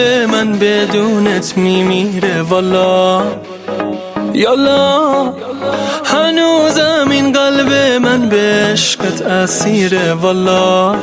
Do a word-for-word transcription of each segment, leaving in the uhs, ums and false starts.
دل من بدونت میمیره والا. یالا هنوزم این قلب من به عشقت اسیره والا.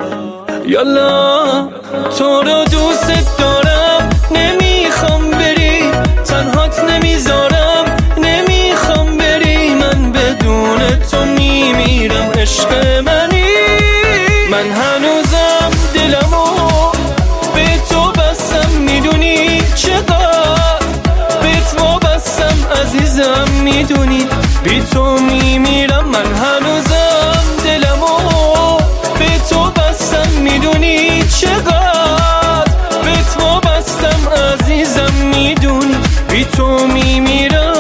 یالا تو رو دوست دارم، نمیخوام بری، تنهات نمیذارم، نمیخوام بری، من بدون تو میمیرم. عشق منی، من هنوزم دلمو به تو بستم، میدونی چقدر به تو بستم عزیزم، میدونی بی تو میمیرم. من هنوزم دلمو به تو بستم، میدونی چقدر به تو بستم عزیزم، میدونی بی تو میمیرم.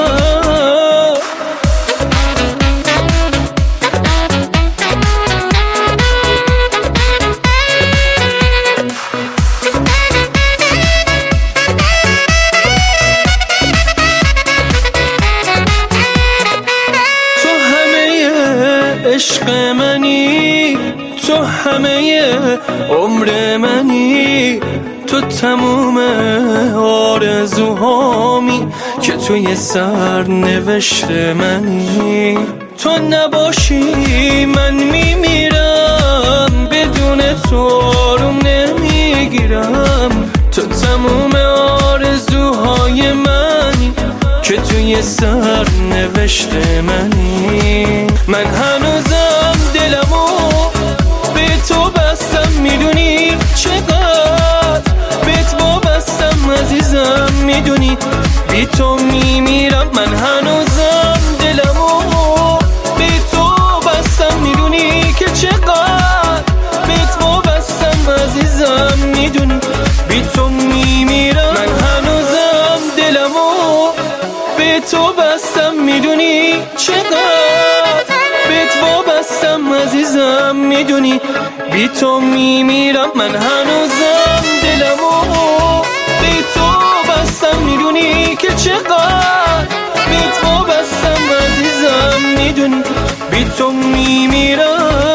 عشق منی، تو همه عمر منی، تو تموم آرزوهامی که توی سر نوشته منی. تو نباشی من میمیرم، بدون تو آروم نمیگیرم. تو تموم آرزوهای منی که توی سر نوشته منی. من هنوزم دلمو به تو بستم، میدونی چقدر به تو بستم عزیزم، میدونی بی تو میمیرم. من هنوزم دلمو به تو بستم، میدونی که چقدر به تو بستم عزیزم، میدونی بی تو میمیرم. من هنوزم دلمو به تو بستم، میدونی چقدر به تو بستم عزیزم، میدونی بی تو میمیرم. من هنوزم دلمو به تو بستم، میدونی که چقدر به تو بستم عزیزم، میدونی بی تو میمیرم.